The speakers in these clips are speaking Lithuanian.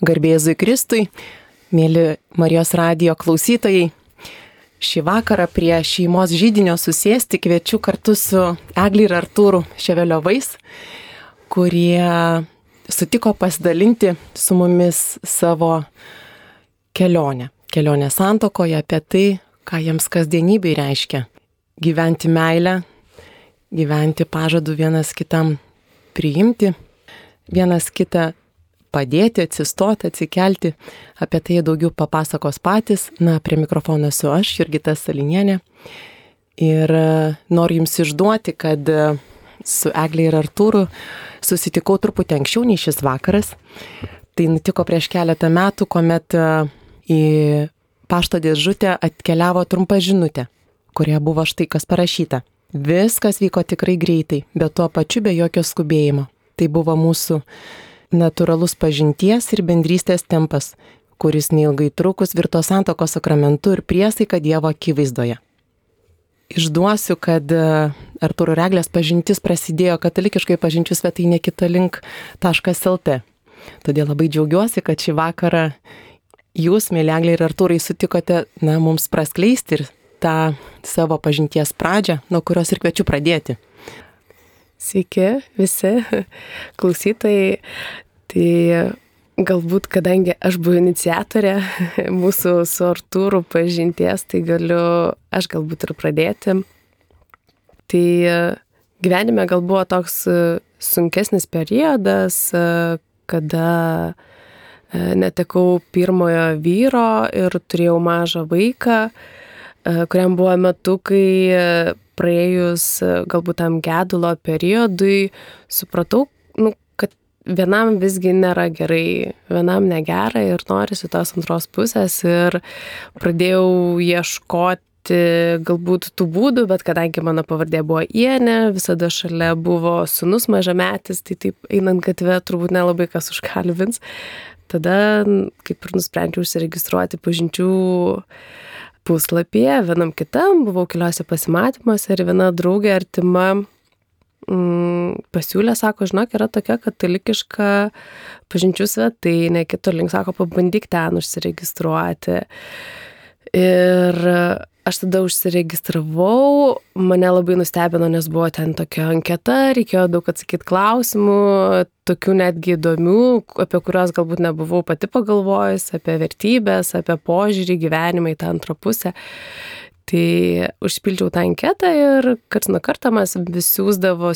Garbė Jėzui Kristui, mėly Marijos radijo klausytojai, šį vakarą prie šeimos židinio susėsti kviečiu kartu su Egle ir Artūru Ševeliovais, kurie sutiko pasidalinti su mumis savo kelionę santuokoje, apie tai, ką jiems kasdienybei reiškia gyventi meilę, gyventi pažadu vienas kitam priimti, vienas kitą padėti, atsistoti, atsikelti. Apie tai daugiau papasakos patys. Prie mikrofono esu aš, Jurgita Salinienė. Ir noriu jums išduoti, kad su Egle ir Artūru susitikau truputį anksčiau nei šis vakaras. Tai nutiko prieš keletą metų, kuomet į pašto dėžutę atkeliavo trumpa žinutė, kurioje buvo štai kas parašyta. Viskas vyko tikrai greitai, bet tuo pačiu be jokio skubėjimo. Tai buvo mūsų natūralus pažinties ir bendrystės tempas, kuris neilgai trukus virto santuokos sakramentu ir priesaika Dievo akivaizdoje. Išduosiu, kad Artūro ir Eglės pažintis prasidėjo katalikiškai pažinčių svetainė kitalink.lt. Todėl labai džiaugiuosi, kad šį vakarą jūs, mėly Eglė ir Artūrai, sutikote mums praskleisti ir tą savo pažinties pradžią, nuo kurios ir kviečiu pradėti. Sveiki visi klausytojai. Tai galbūt, kadangi aš buvau iniciatorė mūsų su Artūru pažinties, tai galiu aš galbūt ir pradėti. Tai gyvenime gal buvo toks sunkesnis periodas, kada netekau pirmojo vyro ir turėjau mažą vaiką, kuriam buvo metukai. Praėjus galbūt tam gedulo periodui supratau, kad vienam visgi nėra gerai, vienam negera ir norisi tos antros pusės ir pradėjau ieškoti galbūt tų būdų, bet kadangi mano pavardė buvo Ienė, visada šalia buvo sūnus mažametis, tai taip einant gatve turbūt nelabai kas užkalbins. Tada kaip ir nusprendžiau užsiregistruoti pažinčių puslapyje, vienam kitam, buvau keliose pasimatymuose ir viena draugė artima pasiūlė, sako, žinok, yra tokia katalikiška pažinčių svetainė, kitalink, sako, pabandyk ten užsiregistruoti. Ir aš tada užsiregistravau, mane labai nustebino, nes buvo ten tokia anketa, reikėjo daug atsakyti klausimų, tokių netgi įdomių, apie kuriuos galbūt nebuvau pati pagalvojus, apie vertybės, apie požiūrį, gyvenimą į tą antrą pusę. Tai užpildžiau tą anketą ir karts nuo karto mes vis siųsdavo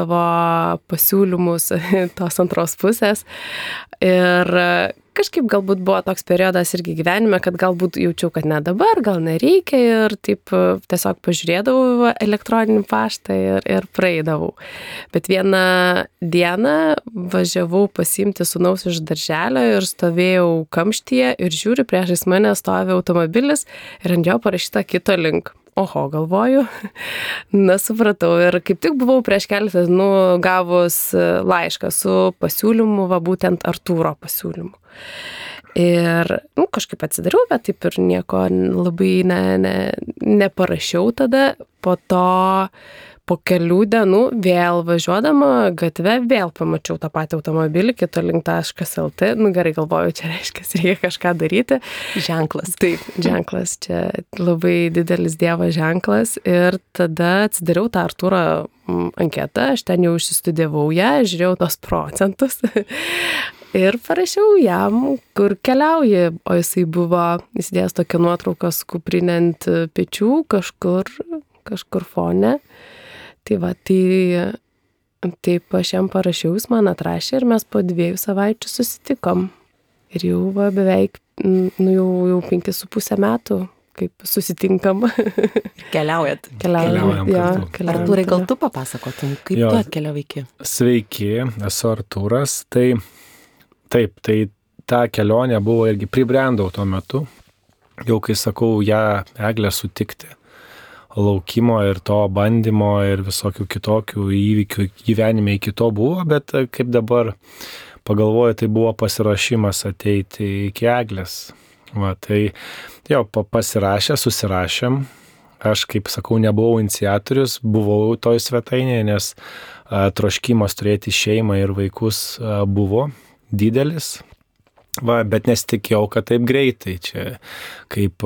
pasiūlymus tos antros pusės. Ir kažkaip galbūt buvo toks periodas irgi gyvenime, kad galbūt jaučiau, kad ne dabar, gal nereikia ir taip tiesiog pažiūrėdavau elektroninį paštą ir praeidavau. Bet vieną dieną važiavau pasiimti sūnaus iš darželio ir stovėjau kamštyje ir žiūriu, priešais mane stovi automobilis ir ant jo parašyta kitalink. Oho, galvoju, supratau ir kaip tik buvau prieš keletą dienų gavus laišką su pasiūlymu, būtent Artūro pasiūlymu. Ir kažkaip atsidariau, bet taip ir nieko labai neparašiau tada. Po to, po kelių dienų vėl važiuodama gatve, vėl pamačiau tą patį automobilį kitalink.lt. Gerai, galvoju, čia reiškia, reikia kažką daryti. Ženklas. Taip, ženklas, čia labai didelis Dievo ženklas. Ir tada atsidariau tą Artūro anketą, aš ten jau išsistudijavau ją, žiūrėjau tos procentus. Ir parašiau jam, kur keliauji, o jisai buvo įsidėjęs tokią nuotrauką su kuprinė ant pečių kažkur fone. Tai taip aš jam parašiau, jis man atrašė ir mes po 2 savaičių susitikom. Ir jau beveik, jau 5,5 metų, kaip susitinkam. Keliaujat. Keliaujam kartu. Artūrai, gal tu papasakotum, kaip tu atkeliavai iki? Sveiki, esu Artūras. Tai ta kelionė buvo irgi pribrendau tuo metu. Jau kai sakau, ją Eglę sutikti. Laukimo ir to bandymo ir visokių kitokių įvykių gyvenime iki to buvo, bet kaip dabar pagalvoju, tai buvo pasiruošimas ateiti iki Eglės. Tai jau susirašėm. Aš, kaip sakau, nebuvau iniciatorius, buvau toj svetainėje, nes troškimas turėti šeimą ir vaikus buvo didelis. Va, bet nesitikėjau, kad taip greitai. Čia kaip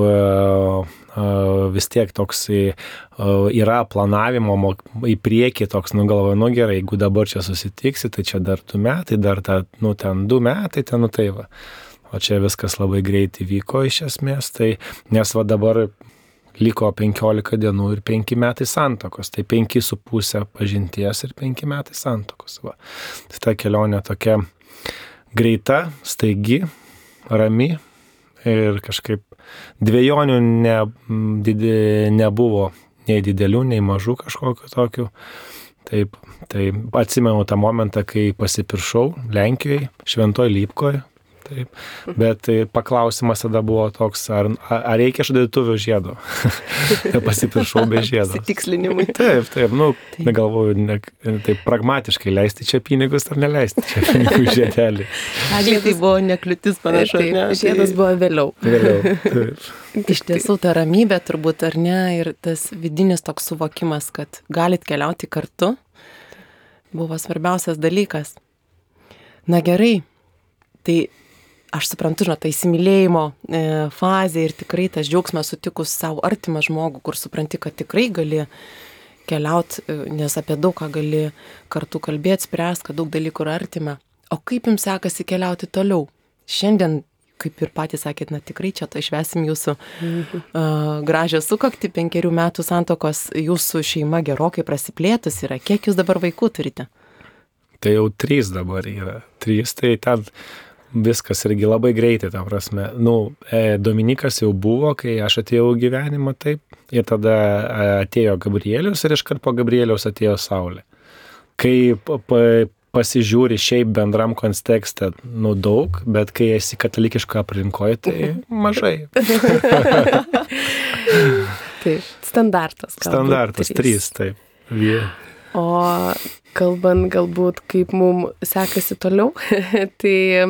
vis tiek toks yra planavimo į priekį toks, galvoju, gerai, jeigu dabar čia susitiksi, tai čia dar 2 metai, dar ten 2 metai, tai va. O čia viskas labai greitai vyko iš esmės, tai nes va dabar liko 15 dienų ir 5 metai santuokos, tai 5,5 pažinties ir 5 metai santuokos. Va. Tai ta kelionė tokia greita, staigi, rami ir kažkaip dvejonių nebuvo, nei didelių, nei mažų kažkokių tokių. Taip, tai atsimenu tą momentą, kai pasipiršau Lenkijoje, Šventoj Lypkoje. Taip. Bet paklausimas tada buvo toks, ar reikia šaldytuvių žiedo. Pasipiršau be žiedo. Pasitikslinimui. Taip, negalvoju, taip pragmatiškai leisti čia pinigus ar neleisti čia pinigų žiedelį. Eglė, tai buvo nekliūtis panašu. Taip, žiedas buvo vėliau. Taip. Iš tiesų, ta ramybė turbūt, ar ne, ir tas vidinis toks suvokimas, kad galit keliauti kartu, buvo svarbiausias dalykas. Na gerai, tai aš suprantu, ta įsimylėjimo fazė ir tikrai tas džiaugsmas sutikus savo artimą žmogų, kur supranti, kad tikrai gali keliauti, nes apie daug ką gali kartu kalbėti, spręsti, kad daug dalykų yra artima. O kaip jums sekasi keliauti toliau? Šiandien, kaip ir patys sakėt, tikrai čia išvesim jūsų gražią sukaktį 5 metų santuokos, jūsų šeima gerokai prasiplėtus yra. Kiek jūs dabar vaikų turite? Tai jau 3 dabar yra. 3, tai ten viskas irgi labai greitai, ta prasme. Dominikas jau buvo, kai aš atėjau į gyvenimą, taip. Ir tada atėjo Gabrielius ir iškart po Gabrieliaus atėjo Saulė. Kai pasižiūri šiaip bendram kontekste, daug, bet kai esi katalikiško aplinkoje, tai mažai. Taip, standartas. Standartas, 3, taip. O kalbant galbūt, kaip mums sekasi toliau, tai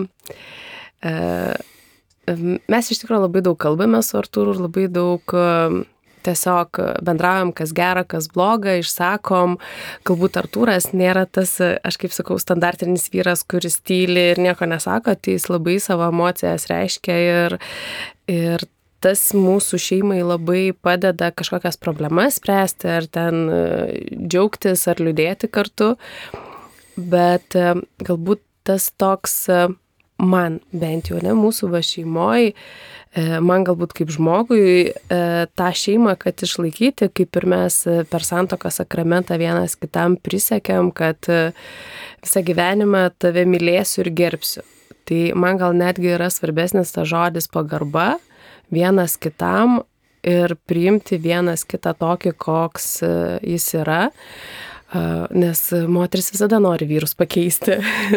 mes iš tikrųjų labai daug kalbame su Artūru ir labai daug tiesiog bendraujam, kas gera, kas bloga, išsakom. Galbūt Artūras nėra tas, aš kaip sakau, standartinis vyras, kuris tyli ir nieko nesako, tai jis labai savo emocijas reiškia ir tas mūsų šeimai labai padeda kažkokias problemas spręsti, ar ten džiaugtis, ar liūdėti kartu. Bet galbūt tas toks, man bent jau, mūsų šeimoj, man galbūt kaip žmogui, tą šeimą, kad išlaikyti, kaip ir mes per santuokos sakramentą vienas kitam prisiekėm, kad visą gyvenimą tave mylėsiu ir gerbsiu. Tai man gal netgi yra svarbesnis tas žodis pagarba, vienas kitam ir priimti vienas kitą tokį, koks jis yra, nes moteris visada nori vyrus pakeisti.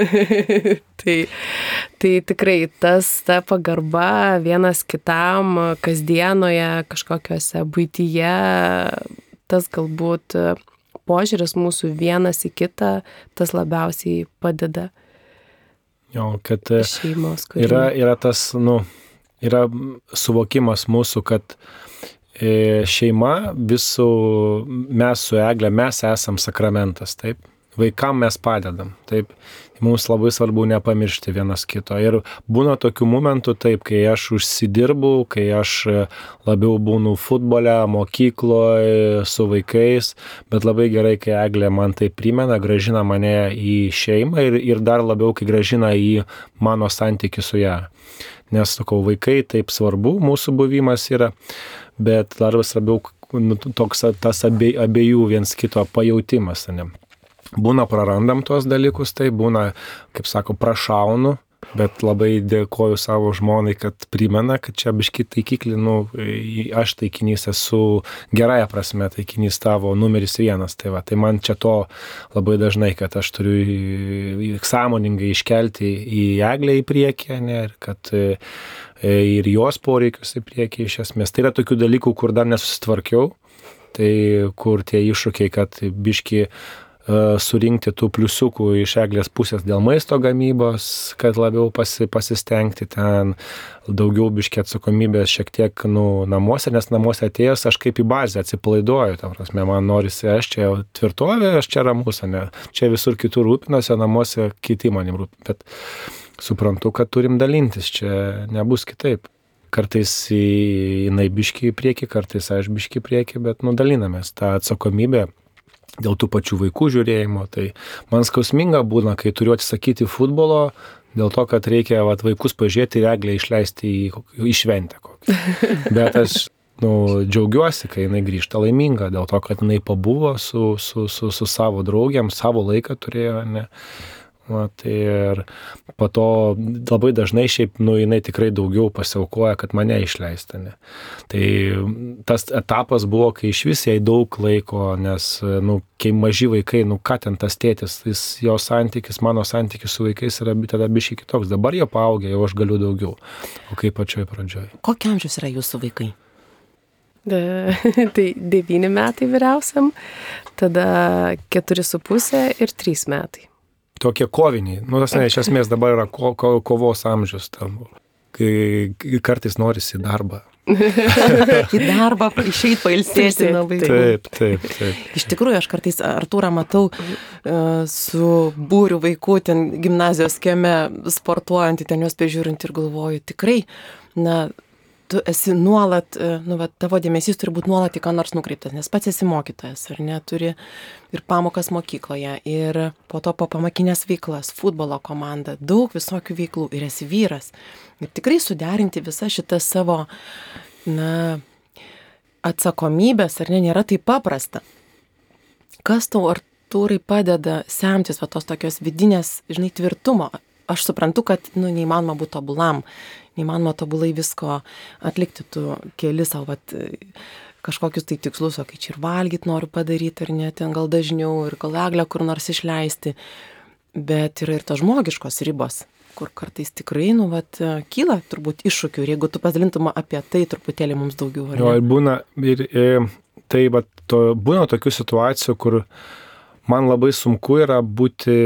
tai tikrai ta pagarba vienas kitam kasdienoje, kažkokiose buityje, tas galbūt požiūris mūsų vienas į kitą, tas labiausiai padeda. Jo, kad šeimos, yra tas, yra suvokimas mūsų, kad šeima visų, mes su Egle, mes esam sakramentas, taip. Vaikam mes padedam, taip. Mums labai svarbu nepamiršti vienas kito. Ir būna tokių momentų, taip, kai aš užsidirbu, kai aš labiau būnu futbole, mokykloje, su vaikais, bet labai gerai, kai Eglė man tai primena, grąžina mane į šeimą ir dar labiau, kai grąžina į mano santykį su ją. Nes, sakau, vaikai taip svarbu, mūsų buvimas yra, bet dar labiau toks tas abiejų viens kito pajautimas, ne? Būna prarandam tuos dalykus, tai būna, kaip sako, prašaunu, bet labai dėkoju savo žmonai, kad primena, kad čia biški taikiklį, aš taikinys esu gerąją prasme, taikinys tavo numeris 1. Tai man čia to labai dažnai, kad aš turiu sąmoningai iškelti į Eglę į priekį, ne, ir kad ir jos poreikius į priekį iš esmės. Tai yra tokių dalykų, kur dar nesusitvarkiau, tai kur tie iššūkiai, kad biški surinkti tų pliusiukų iš Eglės pusės dėl maisto gamybos, kad labiau pasistengti ten, daugiau biški atsakomybės šiek tiek namuose, nes namuose atėjęs aš kaip į bazę atsipalaiduoju, ta prasme, man norisi, aš čia tvirtovė, aš čia ramus, ne, čia visur kitur rūpinosi, namuose kiti manim rūpin, bet suprantu, kad turim dalintis, čia nebus kitaip. Kartais jinai biški į priekį, kartais aš biški į priekį, bet dalinamės tą atsakomybę dėl tų pačių vaikų žiūrėjimo. Tai man skausminga būna, kai turiu atsisakyti futbolo, dėl to, kad reikia vaikus pažiūrėti ir Eglę išleisti į šventę kokią. Bet aš džiaugiuosi, kai jinai grįžta laiminga, dėl to, kad jinai pabuvo su savo draugiam, savo laiką turėjo, ne. Ir po to labai dažnai šiaip, jinai tikrai daugiau pasiaukoja, kad mane išleista, ne. Tai tas etapas buvo, kai iš vis jai daug laiko, nes, kai maži vaikai, ką ten tas tėtis, jo santykis, mano santykis su vaikais yra tada biškai kitoks. Dabar jie paaugę, jau aš galiu daugiau. O kaip pačioj pradžioj. Kokie amžius yra jūsų vaikai? Tai 9 metai vyriausiam, tada 4,5 ir 3 metai. Tokie koviniai. Iš esmės dabar yra kovos amžius tam, kai kartais norisi į darbą. Į darbą, išeit pailsėti nuo vaikų. Taip. Iš tikrųjų, aš kartais Artūrą matau su būriu vaikų, ten gimnazijos kieme sportuojant, ten juos prižiūrint ir galvoju, tikrai, tu esi nuolat, tavo dėmesys turi būti nuolat į ką nors nukreiptas, nes pats esi mokytojas, ar ne, turi ir pamokas mokykloje, ir po to pamokinės veiklas, futbolo komanda, daug visokių veiklų, ir esi vyras. Ir tikrai suderinti visą šitą savo, atsakomybės, ar ne, nėra taip paprasta. Kas tau, Artūrai, padeda semtis tos tokios vidinės, tvirtumo? Aš suprantu, kad, neįmanoma būti tobulam, neįmanoma tobulai visko atlikti, tu keli savo kažkokius tai tikslus, o kai čia ir valgyti noriu padaryti, ar ne, ten gal dažniau, ir gal Eglę kur nors išleisti, bet yra ir tos žmogiškos ribos, kur kartais tikrai, kyla turbūt iššūkių, ir jeigu tu pasidalintum apie tai truputėlį mums daugiau. Jo, ir būna, būna tokių situacijų, kur man labai sunku yra būti,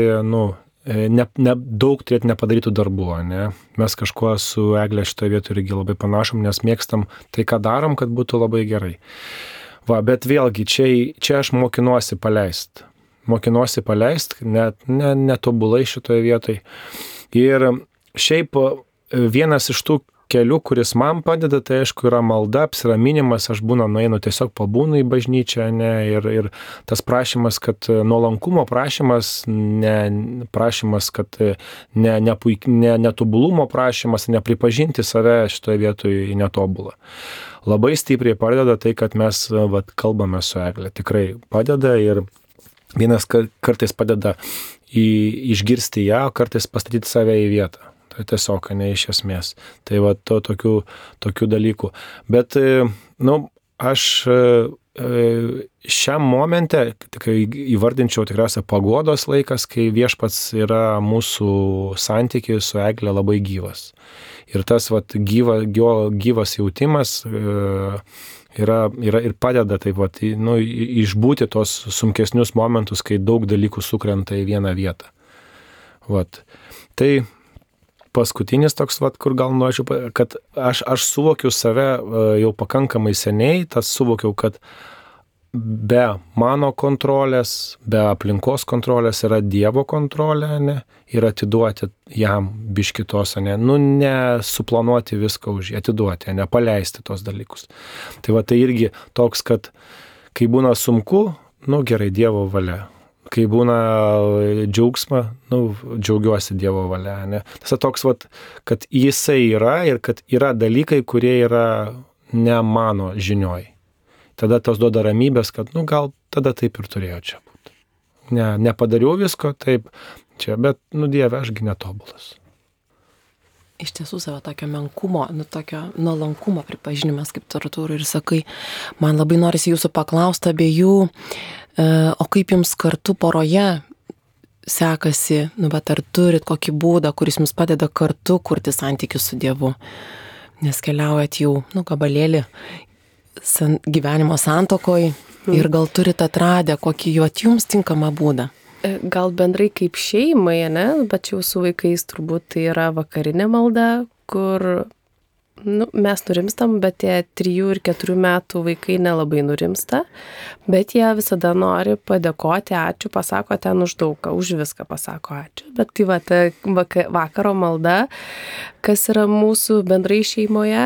daug turėti nepadarytų darbų, ne? Mes kažkuo su Egle šitoje vietoje irgi labai panašam, nes mėgstam tai, ką darom, kad būtų labai gerai. Bet vėlgi, čia aš mokinuosi paleist, net netobulai šitoje vietoje. Ir šiaip vienas iš tų kelių, kuris man padeda, tai aišku yra malda, apsiraminimas, aš nueinu tiesiog pabūnu į bažnyčią, ne, ir tas prašymas, kad nuolankumo prašymas, prašymas, kad netobulumo prašymas, nepripažinti save šitoje vietoje netobulą. Labai stipriai padeda tai, kad mes kalbame su Egle, tikrai padeda, ir vienas kartais padeda išgirsti ją, kartais pastatyti save į vietą. Tiesiog, ne iš esmės. Tai tokių dalykų. Bet, aš šiam momente, kai įvardinčiau tikriausiai paguodos laikas, kai Viešpats yra mūsų santykiai su Egle labai gyvas. Ir tas gyvas jautimas yra ir padeda taip išbūti tos sunkesnius momentus, kai daug dalykų sukrenta į vieną vietą. Tai paskutinis toks, kur gal norėčiau, kad aš suvokiu save jau pakankamai seniai, suvokiau, kad be mano kontrolės, be aplinkos kontrolės yra Dievo kontrolė, ne, ir atiduoti jam biškitos, nesuplanuoti viską už jį, atiduoti, nepaleisti tos dalykus. Tai irgi toks, kad kai būna sunku, gerai, Dievo valia. Kai būna džiaugsma, džiaugiuosi Dievo valia, ne. Tas toks, kad jisai yra ir kad yra dalykai, kurie yra ne mano žinioj. Tada tos duoda ramybės, kad, gal tada taip ir turėjo čia būti. Nepadariau visko, taip, čia, bet, Dieve, ašgi netobulas. Iš tiesų savo tokio menkumo, tokio nuolankumo pripažinimas, kaip tu, Artūrai, ir sakai, man labai norisi jūsų paklausti abiejų, o kaip jums kartu poroje sekasi, ar turit kokį būdą, kuris jums padeda kartu kurti santykius su Dievu, nes keliaujat jau, gabalėlį gyvenimo santokoj ir gal turit atradę kokį jums tinkamą būdą. Gal bendrai kaip šeimai, ne, bet jau su vaikais turbūt tai yra vakarinė malda, kur mes nurimstam, bet tie 3 ir 4 metų vaikai nelabai nurimsta, bet jie visada nori padėkoti, ačiū, pasako ten už daugą, už viską pasako ačiū. Bet tai va, ta vakaro malda, kas yra mūsų bendrai šeimoje,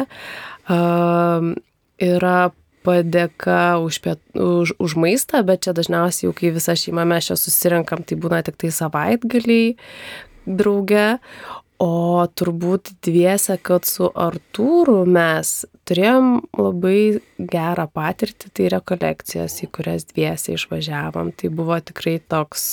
yra padėka už maistą, bet čia dažniausiai jau kai visa šeima mes čia susirenkam, tai būna tik tai savaitgaliai drauge. O turbūt dviese, kad su Artūru mes turėjom labai gerą patirtį, tai rekolekcijas, į kurias dviese išvažiavom. Tai buvo tikrai toks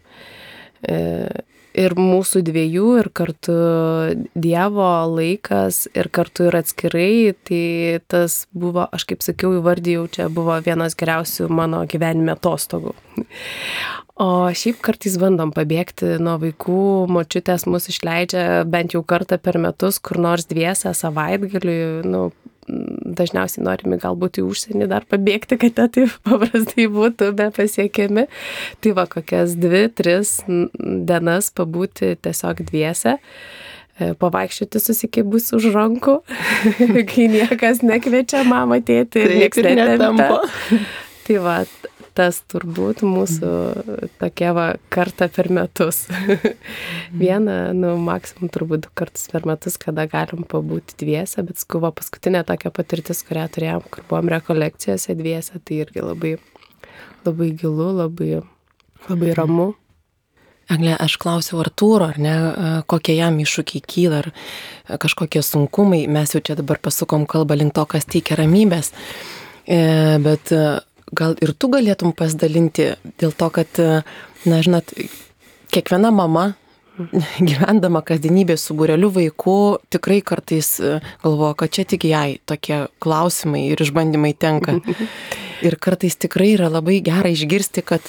ir mūsų dviejų, ir kartu Dievo laikas, ir kartu ir atskirai. Tai tas buvo, aš kaip sakiau, įvardijau, čia buvo vienas geriausių mano gyvenime atostogų. O šiaip kartais bandom pabėgti nuo vaikų, močiutės mus išleidžia bent jau kartą per metus, kur nors dviese savaitgaliui, dažniausiai norime galbūt į užsienį dar pabėgti, kad taip paprastai būtų be pasiekiami. Tai va, kokias 2-3 dienas pabūti tiesiog dviese, pavaikščioti susikibus už rankų, kai niekas nekviečia mamą, tėtį ir nieks netempia. Tai va, tas turbūt mūsų tokia va kartą per metus. Vieną, maksimum turbūt 2 kartus per metus, kada galim pabūti dviese, bet skuva paskutinė tokia patirtis, kurią turėjom, kur buvom rekolekcijose dviese, tai irgi labai, labai gilu, labai, labai ramu. Egle, aš klausiau Artūro, ar ne, kokie jam iššūkiai kyla, ar kažkokie sunkumai, mes jau čia dabar pasukom kalbą link to, kas teikia ramybės, bet gal ir tu galėtum pasidalinti dėl to, kad, žinot, kiekviena mama, gyvendama kasdienybė su būreliu vaikų, tikrai kartais galvoja, kad čia tik jai tokie klausimai ir išbandymai tenka. Ir kartais tikrai yra labai gera išgirsti, kad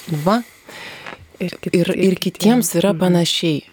ir kitiems yra panašiai.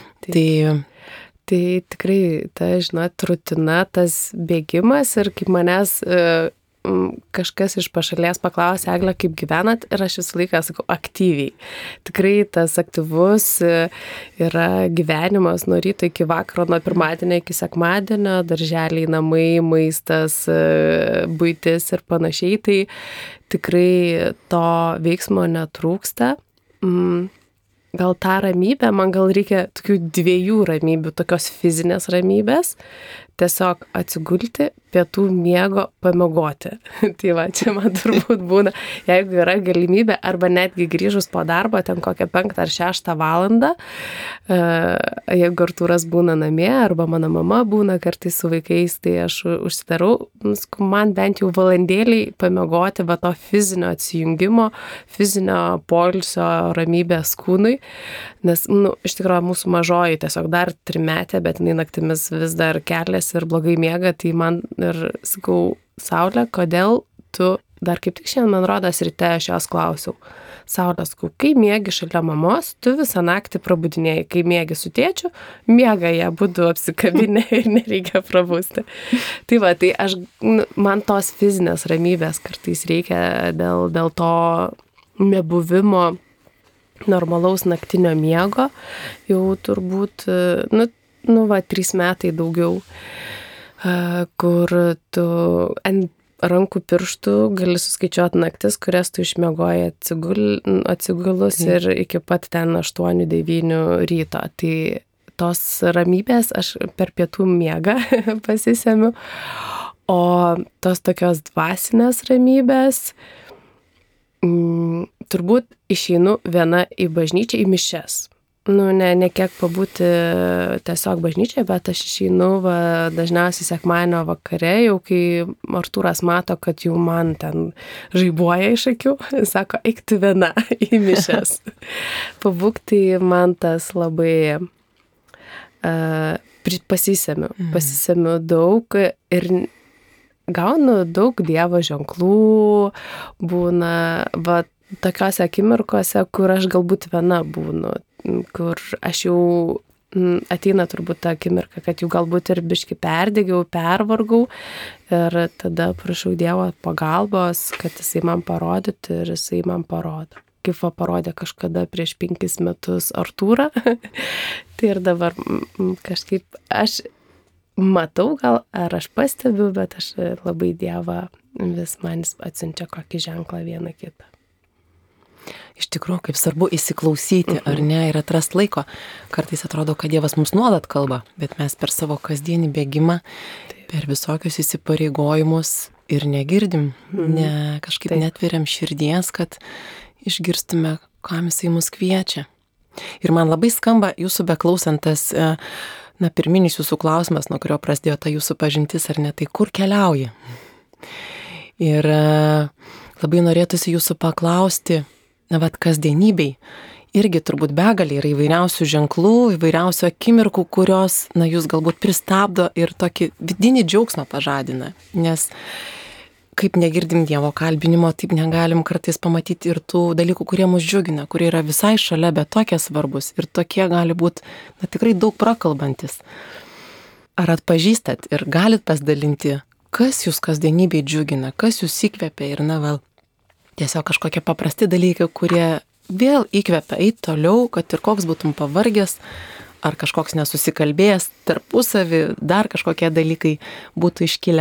Tai tikrai, žinot, rutina, tas bėgimas ir kaip manęs kažkas iš pašalies paklausė, Egle, kaip gyvenat, ir aš visą laiką sakau, aktyviai. Tikrai tas aktyvus yra gyvenimas nuo ryto iki vakaro, nuo pirmadienio iki sekmadienio, darželiai, namai, maistas, buitis ir panašiai, tai tikrai to veiksmo netrūksta. Gal tą ramybę, man gal reikia tokių 2 ramybių, tokios fizinės ramybės, tiesiog atsigulti, pietų miego pamiegoti. Tai va, čia man turbūt būna, jeigu yra galimybė, arba netgi grįžus po darbo, ten kokią 5 ar 6 valandą, jeigu Artūras būna namie, arba mano mama būna kartais su vaikais, tai aš užsidarau, man bent jau valandėliai pamiegoti va to fizinio atsijungimo, fizinio poilsio ramybės kūnui, nes, iš tikrųjų, mūsų mažoji tiesiog dar 3-metė, bet jinai naktimis vis dar keliasi ir blogai miega, tai man ir sakau, Saulė, kodėl tu, dar kaip tik šiandien, man rodos, ryte aš jos klausiau. Saulė, sakau, kai miegi šalia mamos, tu visą naktį prabudinėjai, kai miegi su tėčiu, miega jie būdu apsikabinę ir nereikia prabusti. Tai va, tai man tos fizinės ramybės kartais reikia dėl to nebuvimo normalaus naktinio miego, jau turbūt, 3 metai daugiau, kur tu ant rankų pirštų gali suskaičiuoti naktis, kurias tu išmiegoji atsigulus ir iki pat ten 8-9 ryto. Tai tos ramybės aš per pietų miegą pasisemiu, o tos tokios dvasinės ramybės turbūt išeinu viena į bažnyčią, į mišias. Ne kiek pabūti tiesiog bažnyčiai, bet aš išeinu dažniausiai sekmadienio vakare, jau kai Artūras mato, kad jau man ten žaibuoja iš akių, sako, eik tu viena į mišias. Pabūkti man tas labai pasisemiu daug ir gaunu daug Dievo ženklų, būna tokiose akimirkose, kur aš galbūt viena būnu, kur aš jau ateina turbūt ta akimirka, kad jau galbūt ir biški perdegiau, pervargau ir tada prašau Dievo pagalbos, kad jisai man parodytų ir jisai man parodo. Kaip parodė kažkada prieš 5 metus Artūrą, tai ir dabar kažkaip aš matau gal, ar aš pastebiu, bet aš labai Dievą vis man atsiunčia kokį ženklą vieną kitą. Iš tikrųjų, kaip svarbu įsiklausyti, ar ne, ir atrast laiko. Kartais atrodo, kad Dievas mums nuolat kalba, bet mes per savo kasdienį bėgimą, per visokius įsipareigojimus ir negirdim, kažkaip netveriam širdies, kad išgirstume, kam jisai mus kviečia. Ir man labai skamba jūsų beklausantas, pirminis jūsų klausimas, nuo kurio prasidėjo ta jūsų pažintis, ar ne, tai kur keliauji? Ir labai norėtųsi jūsų paklausti, kasdienybei irgi turbūt begalė yra įvairiausių ženklų, įvairiausių akimirkų, kurios, jūs galbūt pristabdo ir tokį vidinį džiaugsmą pažadina. Nes kaip negirdim Dievo kalbinimo, taip negalim kartais pamatyti ir tų dalykų, kurie mus džiugina, kurie yra visai šalia, bet tokie svarbus ir tokie gali būti tikrai daug prakalbantis. Ar atpažįstat ir galit pasidalinti, kas jūs kasdienybėj džiugina, kas jūs įkvepia ir tiesiog kažkokie paprasti dalykai, kurie vėl įkvepia eiti toliau, kad ir koks būtum pavargęs, ar kažkoks nesusikalbėjęs tarpusavį, dar kažkokie dalykai būtų iškilę.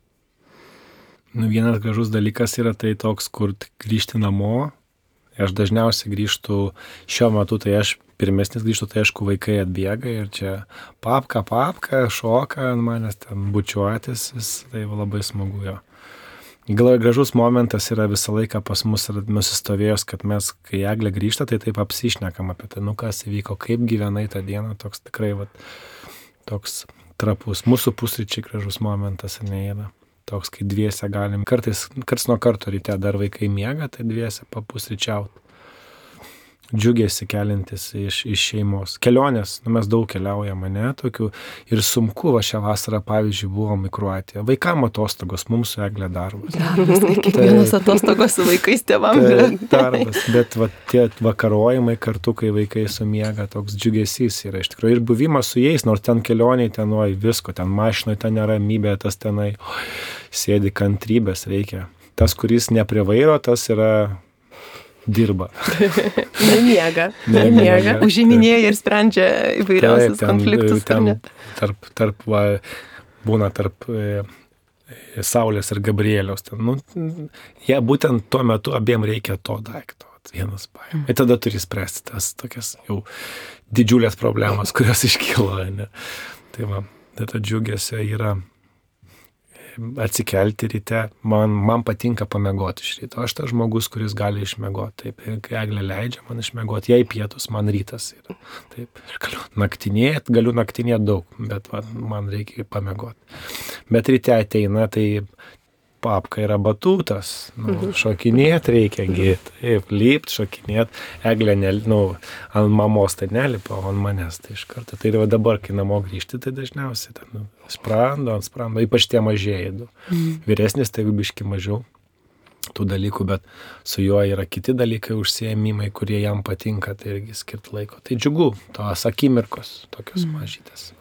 Vienas gražus dalykas yra tai toks, kur grįžti namo. Aš dažniausiai grįžtu šiuo metu, tai aš pirmesnis grįžtu, tai aišku, vaikai atbėga ir čia papka, šoka ant manęs, ten bučiuotis, tai labai smagu jo. Gražus momentas yra visą laiką pas mus nusistovėjęs, kad mes, kai Eglė grįžta, tai taip apsišnekam apie tai, kas įvyko, kaip gyvenai tą dieną, toks tikrai toks trapus. Mūsų pusryčiai gražus momentas yra. Toks, kai dviese galim, kartais nuo karto ryte dar vaikai miega, tai dviese papusryčiaut. Džiugėsi kelintis iš šeimos. Kelionės, mes daug keliaujame, tokių. Ir sunku, šią vasarą, pavyzdžiui, buvom į Kroatiją. Vaikam atostogos, mums su Eglė darbas. Kiekvienas atostogos su vaikais tėvam. Darbas, bet tie vakarojimai kartu, kai vaikai sumiega, toks džiugesys yra iš tikrųjų. Ir buvimas su jais, nors ten kelioniai, ten visko, ten mašinoj, ten neramybė, tas tenai sėdi, kantrybės reikia. Tas, kuris ne prie vairo, tas yra dirba. Nemiega. Užiminėja ir sprendžia įvairiausius konfliktus. Būna tarp Saulės ir Gabrieliaus. Jie būtent tuo metu abiem reikia to daikto. Vienas paima. Ir tada turi spręsti tas tokias jau didžiulės problemas, kurios iškyla. Tai ta džiugesio yra atsikelti ryte, man patinka pamiegoti iš ryto. Aš tas žmogus, kuris gali išmiegoti. Taip, kai Eglė leidžia man išmiegoti, jai pietus, man rytas yra. Taip, ir galiu naktinėti daug, bet man reikia pamiegoti. Bet ryte ateina, tai papka yra batutas, šokinėti reikia, taip, lipt, šokinėti. Eglė, ant mamos tai nelipa, o ant manęs tai iš karto. Tai dabar, kai namo grįžti, tai dažniausiai sprando, ypač tie mažieji. Vyresnis, tai biški mažiau tų dalykų, bet su juo yra kiti dalykai, užsiėmimai, kurie jam patinka, tai irgi skirti laiko. Tai džiugu, tos akimirkos, tokios mažytės.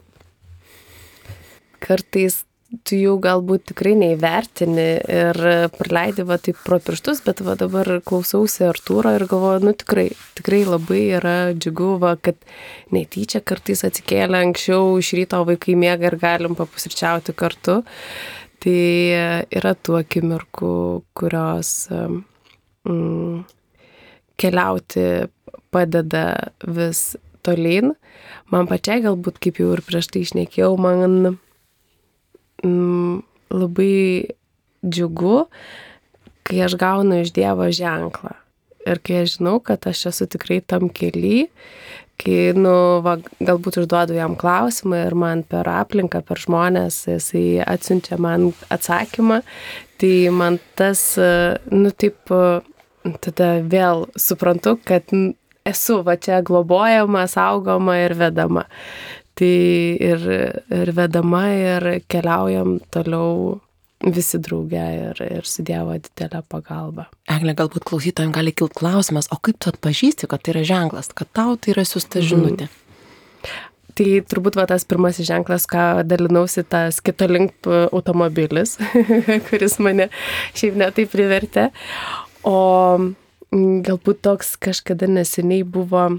Kartais tu jau galbūt tikrai neįvertini ir praleidi taip pro pirštus, bet dabar klausausi Artūro ir galvoju, tikrai labai yra džiugu, kad netyčia kartais atsikėlė anksčiau, iš ryto vaikai miega ir galim papusryčiauti kartu. Tai yra tų akimirkų, kurios keliauti padeda vis tolyn. Man pačiai galbūt, kaip jau ir prieš tai šnekėjau, man labai džiugu, kai aš gaunu iš Dievo ženklą. Ir kai aš žinau, kad aš esu tikrai tam kely, kai, galbūt užduodu jam klausimą ir man per aplinką, per žmonės, jisai atsiunčia man atsakymą, tai man tas, taip, tada vėl suprantu, kad esu čia globojama, saugoma ir vedama. Tai ir vedama ir keliaujam toliau visi drauge ir su Dievo didelę pagalbą. Eglė, galbūt klausytojams gali kilti klausimas, o kaip tu atpažįsti, kad tai yra ženklas, kad tau tai yra siųsta žinutė? Tai turbūt tas pirmasis ženklas, ką dalinausi, tas Kitolink automobilis, kuris mane šiaip netai privertė. O galbūt toks kažkada neseniai buvo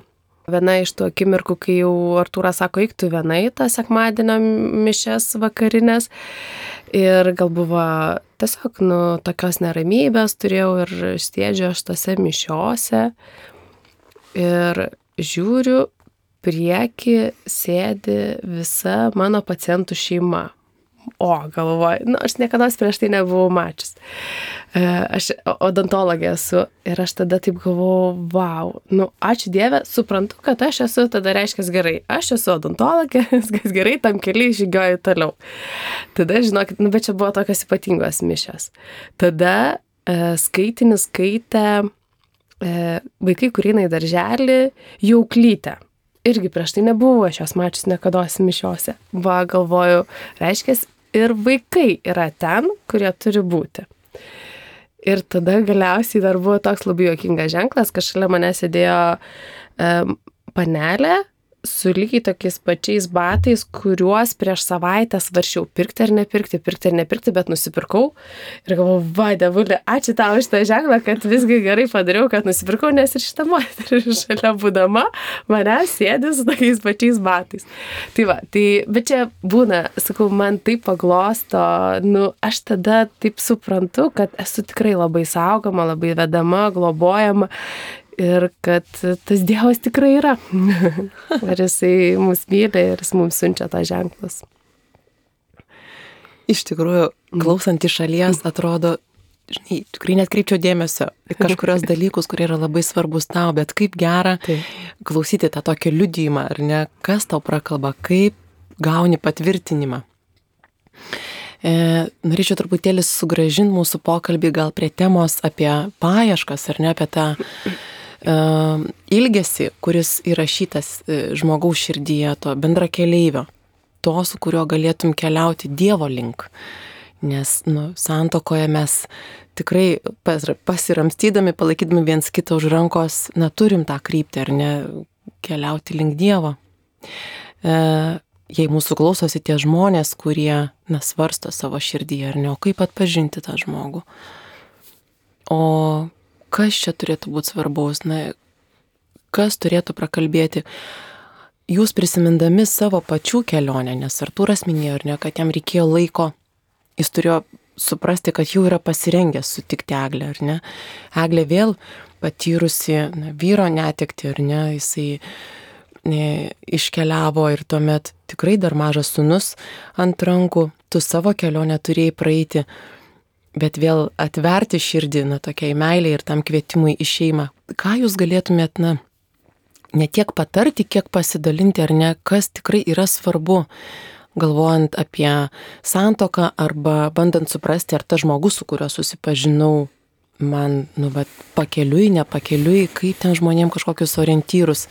viena iš tų akimirkų, kai jau Artūras sako, eik tu vienai tą sekmadienio mišias vakarinės. Ir gal buvo tiesiog, tokios neramybės turėjau ir sėdžiu aš tose mišiose. Ir žiūriu, prieki sėdi visa mano pacientų šeima. O, galvoju, aš niekada prieš tai nebuvau mačius. Aš odontologė esu ir aš tada taip galvoju, vau, ačiū Dieve, suprantu, kad aš esu, tada reiškia gerai, aš esu odontologė, viskas gerai, tam keliai žygioju toliau. Tada, žinokit, bet čia buvo tokios ypatingos mišios. Tada skaitinį skaitė vaikai, kurie eina į darželį, Jauklytę. Irgi prieš tai nebuvau aš jos mačius niekados mišiose. Va, galvoju, reiškia, ir vaikai yra ten, kurie turi būti. Ir tada galiausiai dar buvo toks labai juokingas ženklas, kad šalia mane sėdėjo panelė su lygiai tokiais pačiais batais, kuriuos prieš savaitę svarsčiau pirkti ar nepirkti, bet nusipirkau. Ir galvoju, va, Dievuli, ačiū tau už tą ženklą, kad visgi gerai padariau, kad nusipirkau, nes ir šitą moterį šalia būdama mane sėdi su tokiais pačiais batais. Tai va, bet čia būna, sakau, man taip paglosto, aš tada taip suprantu, kad esu tikrai labai saugoma, labai vedama, globojama. Ir kad tas Dievas tikrai yra. Ir jisai mus myli ir jis mums siunčia tą ženklus. Iš tikrųjų, klausant iš šalies, atrodo, tikrai net kreipčiau dėmesio į kažkurios dalykus, kurie yra labai svarbus tau, bet kaip gera klausyti tą tokį liudijimą, ar ne, kas tau prakalba, kaip gauni patvirtinimą. Norėčiau truputėlį sugrąžinti mūsų pokalbį gal prie temos apie paieškas, ar ne, apie tą ilgesį, kuris įrašytas žmogaus širdyje, to bendrakeleivio, to, su kuriuo galėtum keliauti Dievo link. Nes santuokoje mes tikrai pasiramstydami, palaikydami viens kitą už rankos, turim tą kryptį, ar ne, keliauti link Dievo. Jei mūsų klausosi tie žmonės, kurie svarsto savo širdyje, ar ne, o kaip atpažinti tą žmogų. O kas čia turėtų būti svarbaus, kas turėtų prakalbėti. Jūs prisimindami savo pačių kelionę, nes Artūras minėjo, ar ne, kad jam reikėjo laiko, jis turėjo suprasti, kad jau yra pasirengęs sutikti Eglę, ar ne. Eglė vėl patyrusi vyro netektį, ar ne, jisai iškeliavo ir tuomet tikrai dar mažas sūnus ant rankų, tu savo kelionę turėjai praeiti, bet vėl atverti širdį, tokiai meiliai ir tam kvietimui į šeimą. Ką jūs galėtumėt, ne tiek patarti, kiek pasidalinti, ar ne, kas tikrai yra svarbu, galvojant apie santuoką arba bandant suprasti, ar tas žmogus, su kuriuo susipažinau, man, pakeliui, nepakeliui, kaip ten žmonėm kažkokius orientyrus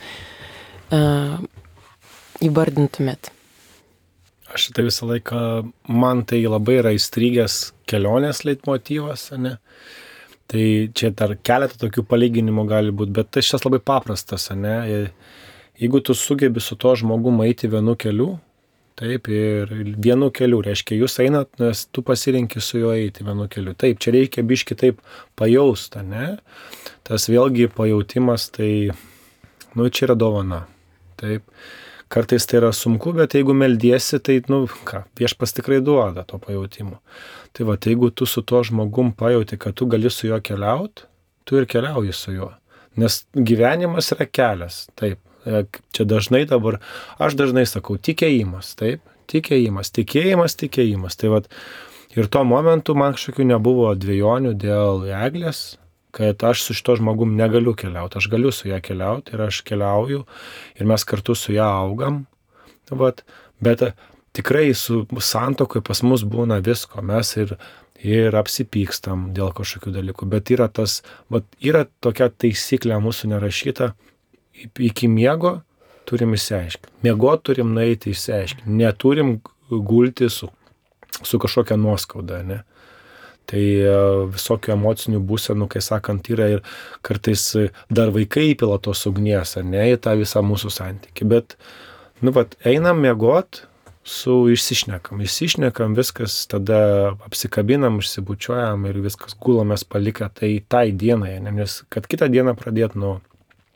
įvardintumėt. Aš tai visą laiką, man tai labai yra įstrigęs kelionės leitmotyvas, ne? Tai čia dar keletą tokių palyginimų gali būti, bet tai šitas labai paprastas, ne? Jeigu tu sugebi su to žmogum eiti vienu keliu, taip, ir vienu keliu, reiškia, jūs einat, nes tu pasirinki su juo eiti vienu keliu. Taip, čia reikia biški taip pajaust, ne? Tas vėlgi pajautimas, tai, čia yra dovana, taip. Kartais tai yra sunku, bet jeigu meldiesi, tai, viešpats tikrai duoda to pajautimo. Tai va, jeigu tu su to žmogum pajauti, kad tu gali su juo keliauti, tu ir keliauji su juo. Nes gyvenimas yra kelias, taip. Čia dažnai dabar, aš dažnai sakau, tikėjimas, taip. Tikėjimas. Tai va, ir tuo momentu man kažkokių nebuvo dvejonių dėl Eglės, kad aš su šito žmogum negaliu keliauti, aš galiu su ją keliauti ir aš keliauju ir mes kartu su ją augam. Bet tikrai su santuokoje pas mus būna visko, mes ir apsipykstam dėl kažkokių dalykų, bet yra yra tokia taisyklė mūsų nerašyta, iki miego turim išsiaiškinti. Miegot turim nueiti išsiaiškinti, neturim gulti su kažkokia nuoskauda, ne? Tai visokių emocinių būsenų, kai sakant, yra ir kartais dar vaikai įpila tos ugnies, ne, į tą visą mūsų santykį. Bet, einam miegot, išsišnekam, viskas, tada apsikabinam, išsibučiuojam ir viskas gulamės palikę tai dienai, nes kad kitą dieną pradėt nuo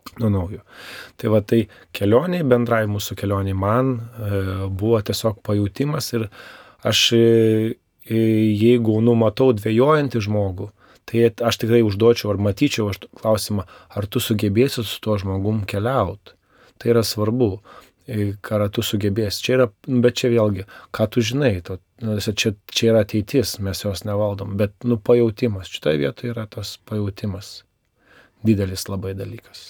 nuo naujo. Tai va, tai kelioniai, bendrai mūsų kelioniai man buvo tiesiog pajūtimas ir aš, jeigu matau dvejojantį žmogų, tai aš tikrai užduočiau ar matyčiau klausimą, ar tu sugebėsi su tuo žmogum keliauti. Tai yra svarbu, ką tu sugebėsi. Čia yra, bet čia vėlgi, ką tu žinai, čia yra ateitis, mes jos nevaldom, bet pajautimas. Šitoje vietoje yra tas pajautimas. Didelis labai dalykas.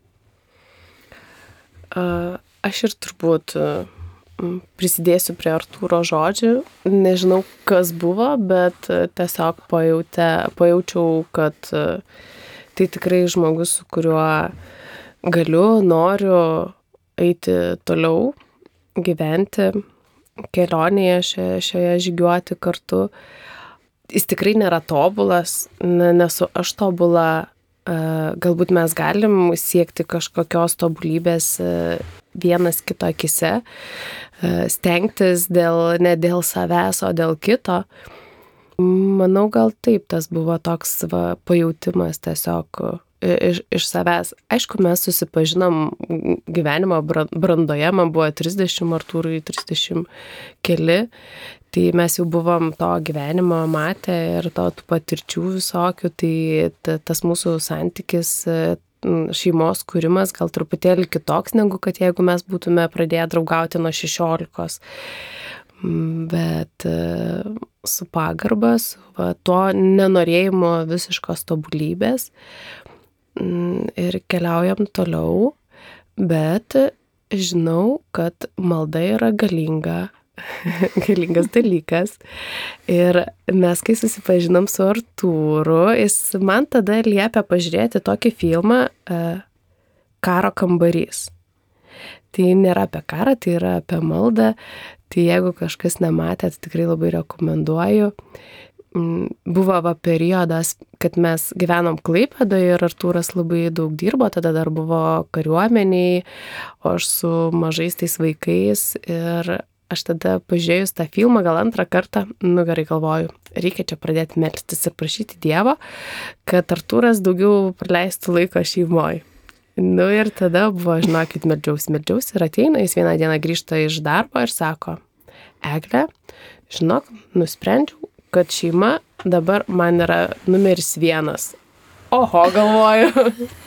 Aš ir turbūt prisidėsiu prie Artūro žodžių. Nežinau, kas buvo, bet tiesiog pajaučiau, kad tai tikrai žmogus, su kuriuo galiu, noriu eiti toliau, gyventi, kelionėje šioje žygiuoti kartu. Jis tikrai nėra tobulas, nesu aš tobula. Galbūt mes galim siekti kažkokios tobulybės vienas kito akise, stengtis ne dėl savęs, o dėl kito. Manau, gal taip, tas buvo toks pajautimas tiesiog iš savęs. Aišku, mes susipažinom gyvenimo brandoje, man buvo 30, Artūrui 30 keli. Tai mes jau buvom to gyvenimo matę ir tų patirčių visokių, tai tas mūsų santykis, šeimos kūrimas gal truputėlį kitoks, negu kad jeigu mes būtume pradėję draugauti nuo 16. Bet su pagarba, su to nenorėjimo visiškos tobulybės ir keliaujam toliau, bet žinau, kad malda yra galingas dalykas. Ir mes, kai susipažinom su Artūru, jis man tada liepė pažiūrėti tokį filmą Karo kambarys. Tai nėra apie karą, tai yra apie maldą. Tai jeigu kažkas nematėt, tikrai labai rekomenduoju. Buvo periodas, kad mes gyvenom Klaipėdoje ir Artūras labai daug dirbo, tada dar buvo kariuomeniai, o aš su mažais tais vaikais ir aš tada pažiūrėjus tą filmą, gal antrą kartą, gerai galvoju, reikia čia pradėti melstis ir prašyti Dievo, kad Artūras daugiau praleistų laiko šeimoje. Ir tada buvo, žinokit, meldžiausi ir ateina, jis vieną dieną grįžta iš darbo ir sako, Egle, žinok, nusprendžiau, kad šeima dabar man yra numeris 1. Oho, galvoju.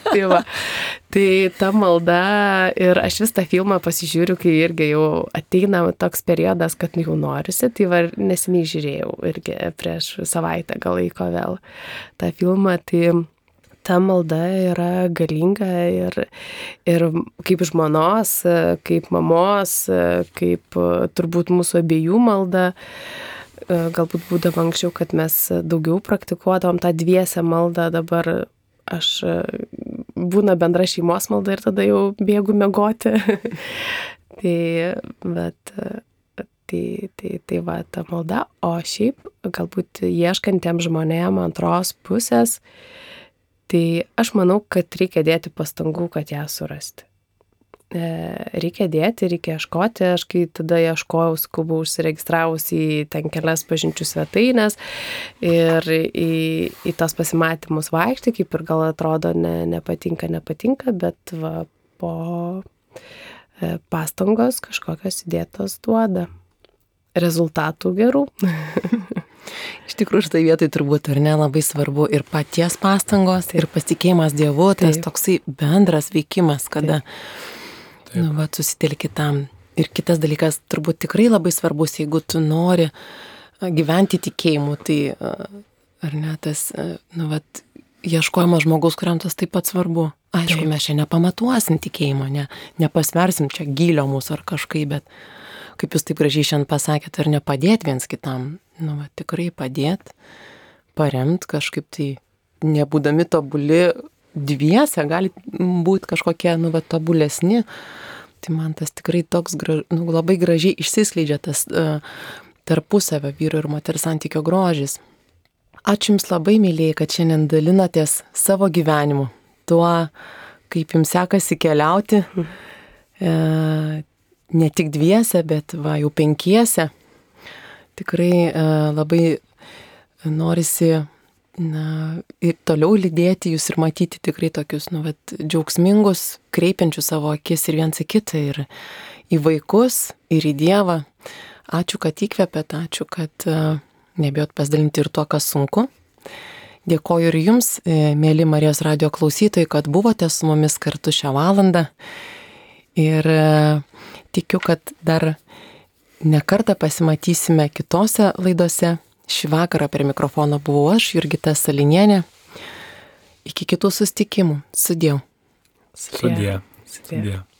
Tai ta malda ir aš vis tą filmą pasižiūriu, kai irgi jau ateina toks periodas, kad jau norisi, tai neseniai žiūrėjau irgi prieš savaitę gal laiko vėl tą filmą, tai ta malda yra galinga ir kaip žmonos, kaip mamos, kaip turbūt mūsų abiejų malda. Galbūt būdavo anksčiau, kad mes daugiau praktikuodavom tą dviesę maldą, dabar aš būna bendra šeimos malda ir tada jau bėgu miegoti. Tai va ta malda, o šiaip galbūt ieškantiems žmonėms antros pusės, tai aš manau, kad reikia dėti pastangų, kad ją surasti. Reikia dėti, reikia ieškoti. Aš kai tada ieškojau, buvau užsiregistravus į ten kelias pažinčių svetaines ir į tos pasimatymus vaikšti, kaip ir gal atrodo nepatinka, bet po pastangos kažkokios įdėtos duoda rezultatų gerų. Iš tikrųjų, štai vietai turbūt ir nelabai svarbu ir paties pastangos, ir pasitikėjimas Dievu, tas toksai bendras veikimas, kada susitelki tam. Ir kitas dalykas, turbūt tikrai labai svarbus, jeigu tu nori gyventi tikėjimu, tai ar ne tas, ieškojimas žmogaus, kuriam tas taip pat svarbu. Aišku, mes čia nepamatuosim tikėjimo, nepasversim čia gylio mūsų ar kažkaip, bet kaip jūs taip gražiai šiandien pasakėte, ar nepadėti viens kitam, tikrai padėti, paremti kažkaip tai, nebūdami tobuli dviese, gali būti kažkokie, tobulesni. Tai man tas tikrai toks labai gražiai išsiskleidžia tas tarpusavio vyro ir moters santykio grožis. Ačiū Jums labai, mylėjai, kad šiandien dalinatės savo gyvenimu, tuo, kaip Jums sekasi keliauti, ne tik dviese, bet jau 5. Tikrai labai norisi ir toliau lydėti jūs ir matyti tikrai tokius, džiaugsmingus, kreipiančius savo akis ir viens į kitą, ir į vaikus, ir į Dievą. Ačiū, kad įkvėpėt, ačiū, kad nebijot pasidalinti ir tuo, kas sunku. Dėkoju ir jums, mėly Marijos radijo klausytojai, kad buvote su mumis kartu šią valandą. Ir tikiu, kad dar ne kartą pasimatysime kitose laidose. Šį vakarą prie mikrofono buvau aš, Jurgita Salinienė. Iki kitų susitikimų. Sudie. Sudie.